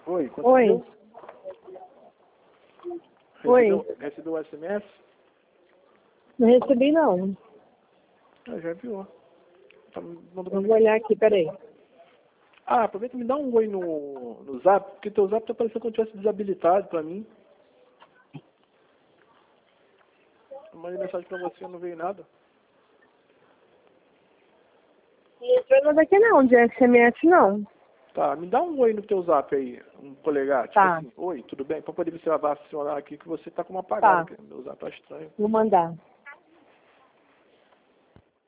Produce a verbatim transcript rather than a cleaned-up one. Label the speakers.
Speaker 1: Oi,
Speaker 2: Oi.
Speaker 1: conseguiu?
Speaker 2: Oi.
Speaker 1: Recebeu, recebeu o S M S?
Speaker 2: Não recebi, não.
Speaker 1: Ah, já enviou. Tá, mandou pra
Speaker 2: Eu
Speaker 1: mim.
Speaker 2: vou olhar aqui, peraí.
Speaker 1: Ah, aproveita e me dá um oi no, no Zap, porque teu Zap tá parecendo como se tivesse desabilitado pra mim. Eu mandei mensagem pra você, não veio nada.
Speaker 2: Não entrou nada aqui não, de S M S não.
Speaker 1: Tá, me dá um oi no teu Zap aí, um polegar, tipo
Speaker 2: Tá.
Speaker 1: assim, oi, tudo bem? Pra poder observar, funcionar aqui que você tá com uma apagada,
Speaker 2: Tá.
Speaker 1: que meu Zap tá estranho.
Speaker 2: Vou mandar.